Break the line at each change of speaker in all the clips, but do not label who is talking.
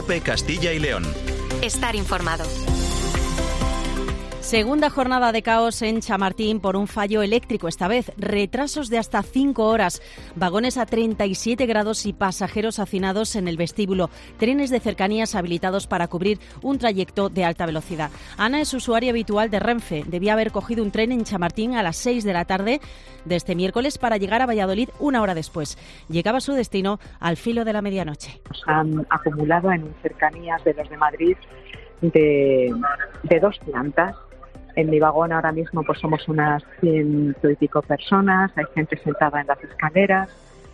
COPE Castilla y León.
Estar informado.
Segunda jornada de caos en Chamartín por un fallo eléctrico, esta vez retrasos de hasta 5 horas, vagones a 37 grados y pasajeros hacinados en el vestíbulo, trenes de cercanías habilitados para cubrir un trayecto de alta velocidad. Ana es usuaria habitual de Renfe, debía haber cogido un tren en Chamartín a las 6 de la tarde de este miércoles para llegar a Valladolid una hora después. Llegaba a su destino al filo de la medianoche.
Nos han acumulado en cercanías de los de Madrid de 2 plantas. En mi vagón ahora mismo pues somos unas 100 y pico personas, hay gente sentada en las escaleras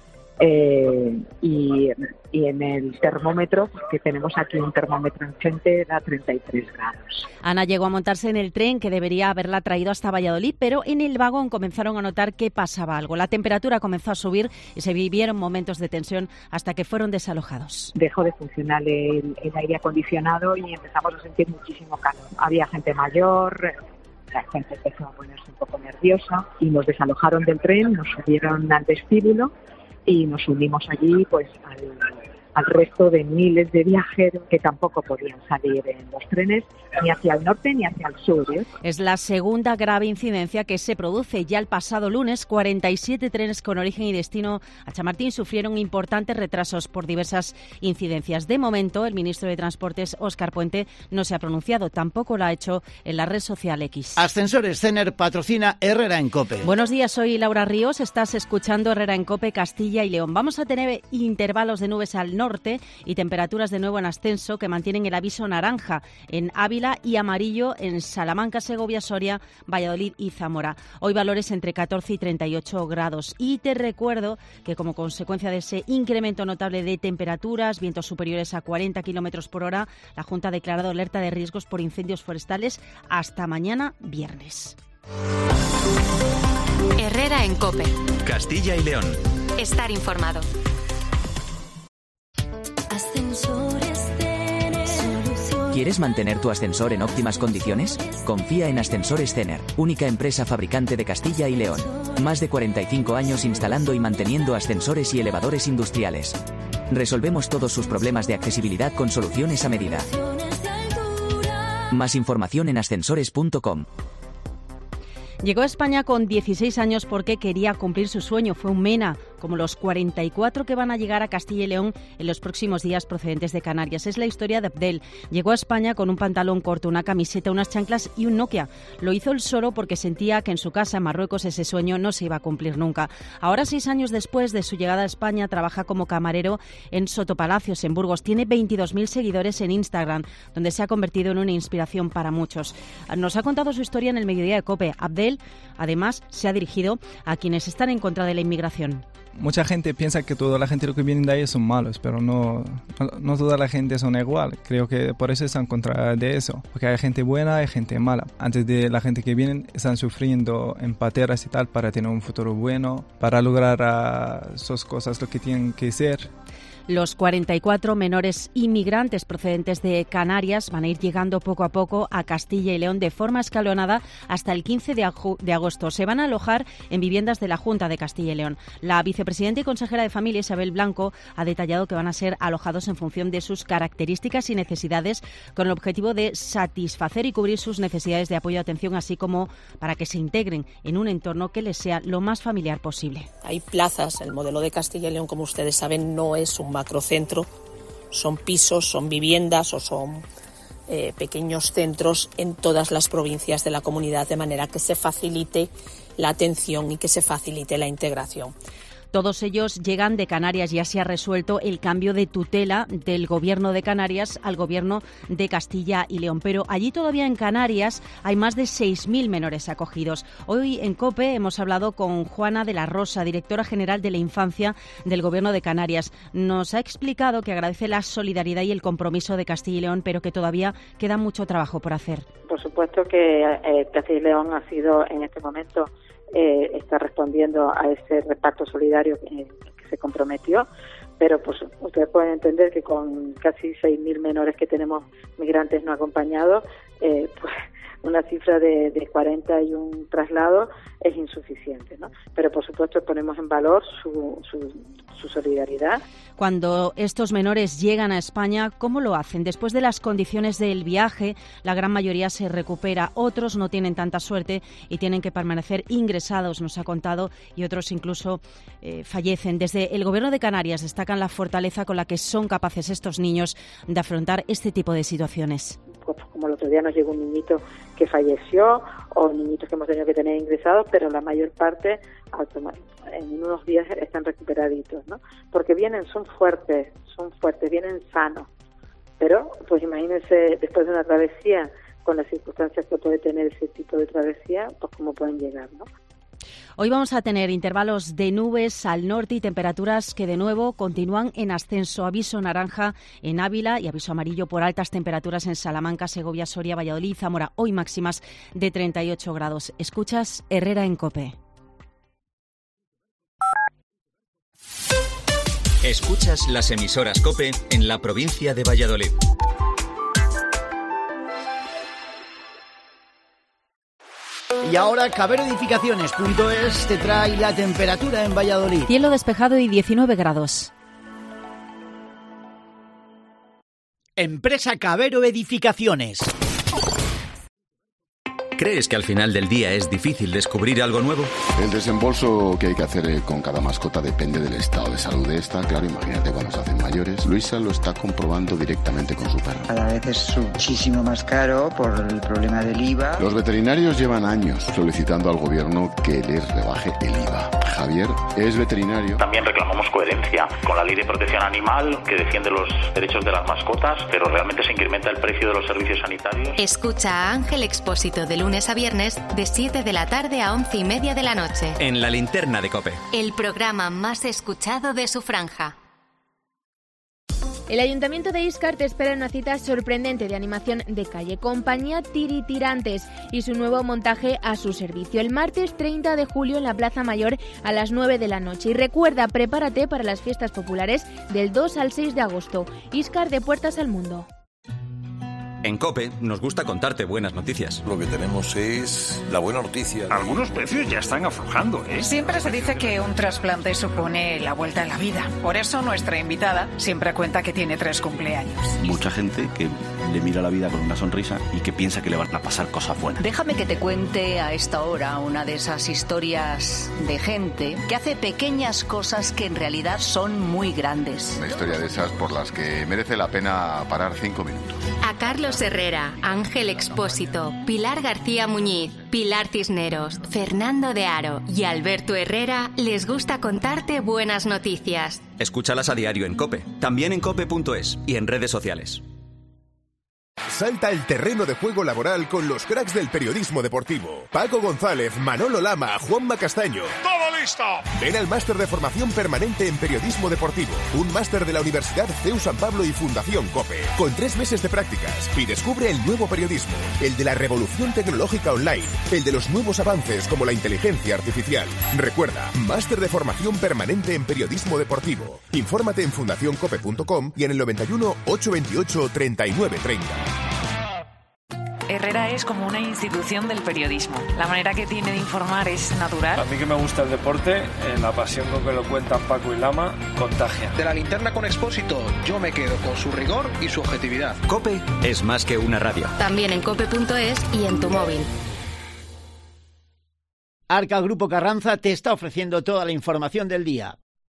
y en el termómetro, porque tenemos aquí un termómetro enfrente, da 33 grados.
Ana llegó a montarse en el tren que debería haberla traído hasta Valladolid, pero en el vagón comenzaron a notar que pasaba algo. La temperatura comenzó a subir y se vivieron momentos de tensión hasta que fueron desalojados.
Dejó de funcionar el aire acondicionado y empezamos a sentir muchísimo calor. Había gente mayor, la gente empezó a ponerse un poco nerviosa y nos desalojaron del tren, nos subieron al vestíbulo y nos unimos allí pues al resto de miles de viajeros que tampoco podían salir en los trenes ni hacia el norte ni hacia el sur.
Es la segunda grave incidencia que se produce. Ya el pasado lunes, 47 trenes con origen y destino a Chamartín sufrieron importantes retrasos por diversas incidencias. De momento, el ministro de Transportes, Óscar Puente, no se ha pronunciado. Tampoco lo ha hecho en la red social X.
Ascensores Cener patrocina Herrera en COPE.
Buenos días, soy Laura Ríos. Estás escuchando Herrera en COPE Castilla y León. Vamos a tener intervalos de nubes al norte y temperaturas de nuevo en ascenso que mantienen el aviso naranja en Ávila y amarillo en Salamanca, Segovia, Soria, Valladolid y Zamora. Hoy valores entre 14 y 38 grados. Y te recuerdo que como consecuencia de ese incremento notable de temperaturas, vientos superiores a 40 kilómetros por hora, la Junta ha declarado alerta de riesgos por incendios forestales hasta mañana viernes.
Herrera en COPE.
Castilla y León.
Estar informado.
¿Quieres mantener tu ascensor en óptimas condiciones? Confía en Ascensores Cener, única empresa fabricante de Castilla y León. Más de 45 años instalando y manteniendo ascensores y elevadores industriales. Resolvemos todos sus problemas de accesibilidad con soluciones a medida. Más información en ascensores.com.
Llegó a España con 16 años porque quería cumplir su sueño. Fue un MENA, como los 44 que van a llegar a Castilla y León en los próximos días procedentes de Canarias. Es la historia de Abdel. Llegó a España con un pantalón corto, una camiseta, unas chanclas y un Nokia. Lo hizo él solo porque sentía que en su casa, en Marruecos, ese sueño no se iba a cumplir nunca. Ahora, 6 años después de su llegada a España, trabaja como camarero en Sotopalacios, en Burgos. Tiene 22.000 seguidores en Instagram, donde se ha convertido en una inspiración para muchos. Nos ha contado su historia en el Mediodía de COPE. Abdel, además, se ha dirigido a quienes están en contra de la inmigración.
Mucha gente piensa que toda la gente que viene de ahí son malos, pero no toda la gente son igual. Creo que por eso están en contra de eso, porque hay gente buena, hay gente mala. Antes de la gente que viene están sufriendo en pateras y tal para tener un futuro bueno, para lograr sus cosas lo que tienen que ser.
Los 44 menores inmigrantes procedentes de Canarias van a ir llegando poco a poco a Castilla y León de forma escalonada hasta el 15 de agosto. Se van a alojar en viviendas de la Junta de Castilla y León. La vicepresidenta y consejera de Familia, Isabel Blanco, ha detallado que van a ser alojados en función de sus características y necesidades, con el objetivo de satisfacer y cubrir sus necesidades de apoyo y atención, así como para que se integren en un entorno que les sea lo más familiar posible.
Hay plazas. El modelo de Castilla y León, como ustedes saben, no es un macrocentro, son pisos, son viviendas o son pequeños centros en todas las provincias de la comunidad, de manera que se facilite la atención y que se facilite la integración.
Todos ellos llegan de Canarias. Ya se ha resuelto el cambio de tutela del Gobierno de Canarias al Gobierno de Castilla y León. Pero allí todavía en Canarias hay más de 6.000 menores acogidos. Hoy en COPE hemos hablado con Juana de la Rosa, directora general de la Infancia del Gobierno de Canarias. Nos ha explicado que agradece la solidaridad y el compromiso de Castilla y León, pero que todavía queda mucho trabajo por hacer.
Por supuesto que Castilla y León ha sido en este momento está respondiendo a ese reparto solidario que se comprometió, pero pues ustedes pueden entender que con casi 6.000 menores que tenemos migrantes no acompañados, pues una cifra de 41 traslados es insuficiente, ¿no? Pero por supuesto ponemos en valor su solidaridad.
Cuando estos menores llegan a España, ¿cómo lo hacen? Después de las condiciones del viaje, la gran mayoría se recupera, otros no tienen tanta suerte y tienen que permanecer ingresados, nos ha contado, y otros incluso fallecen. Desde el Gobierno de Canarias destacan la fortaleza con la que son capaces estos niños de afrontar este tipo de situaciones.
Pues como el otro día nos llegó un niñito que falleció, o niñitos que hemos tenido que tener ingresados, pero la mayor parte en unos días están recuperaditos, ¿no? Porque son fuertes, vienen sanos. Pero, pues imagínense, después de una travesía, con las circunstancias que puede tener ese tipo de travesía, pues cómo pueden llegar, ¿no?
Hoy vamos a tener intervalos de nubes al norte y temperaturas que de nuevo continúan en ascenso. Aviso naranja en Ávila y aviso amarillo por altas temperaturas en Salamanca, Segovia, Soria, Valladolid y Zamora. Hoy máximas de 38 grados. Escuchas Herrera en COPE.
Escuchas las emisoras COPE en la provincia de Valladolid.
Y ahora caberoedificaciones.es te trae la temperatura en Valladolid.
Cielo despejado y 19 grados.
Empresa Cabero Edificaciones.
¿Crees que al final del día es difícil descubrir algo nuevo?
El desembolso que hay que hacer con cada mascota depende del estado de salud de esta. Claro, imagínate cuando se hacen mayores. Luisa lo está comprobando directamente con su perro.
Cada vez es muchísimo más caro por el problema del IVA.
Los veterinarios llevan años solicitando al gobierno que les rebaje el IVA. Javier es veterinario.
También reclamamos coherencia con la ley de protección animal que defiende los derechos de las mascotas, pero realmente se incrementa el precio de los servicios sanitarios.
Escucha a Ángel Expósito de lunes a viernes de 7 de la tarde a 11:30 de la noche.
En la linterna de COPE.
El programa más escuchado de su franja.
El Ayuntamiento de Íscar te espera en una cita sorprendente de animación de calle, compañía Tiritirantes y su nuevo montaje a su servicio el martes 30 de julio en la Plaza Mayor a las 9 de la noche. Y recuerda, prepárate para las fiestas populares del 2 al 6 de agosto. Íscar de puertas al mundo.
En COPE nos gusta contarte buenas noticias.
Lo que tenemos es la buena noticia.
Algunos precios ya están aflojando, ¿eh?
Siempre se dice que un trasplante supone la vuelta a la vida. Por eso nuestra invitada siempre cuenta que tiene 3 cumpleaños.
Mucha gente que le mira la vida con una sonrisa y que piensa que le van a pasar cosas buenas.
Déjame que te cuente a esta hora una de esas historias de gente que hace pequeñas cosas que en realidad son muy grandes.
Una historia de esas por las que merece la pena parar 5 minutos.
A Carlos Herrera, Ángel Expósito, Pilar García Muñiz, Pilar Cisneros, Fernando de Aro y Alberto Herrera les gusta contarte buenas noticias.
Escúchalas a diario en COPE, también en cope.es y en redes sociales.
Salta el terreno de juego laboral con los cracks del periodismo deportivo. Paco González, Manolo Lama, Juanma Castaño.
¡Todo listo!
Ven al máster de formación permanente en periodismo deportivo. Un máster de la Universidad CEU San Pablo y Fundación COPE. Con 3 meses de prácticas. Y descubre el nuevo periodismo. El de la revolución tecnológica online. El de los nuevos avances como la inteligencia artificial. Recuerda, máster de formación permanente en periodismo deportivo. Infórmate en fundacioncope.com y en el 91 828 3930.
Herrera es como una institución del periodismo. La manera que tiene de informar es natural.
A mí que me gusta el deporte, la pasión con que lo cuentan Paco y Lama, contagia.
De la linterna con Expósito, yo me quedo con su rigor y su objetividad.
COPE es más que una radio.
También en cope.es y en tu móvil.
Arca Grupo Carranza te está ofreciendo toda la información del día.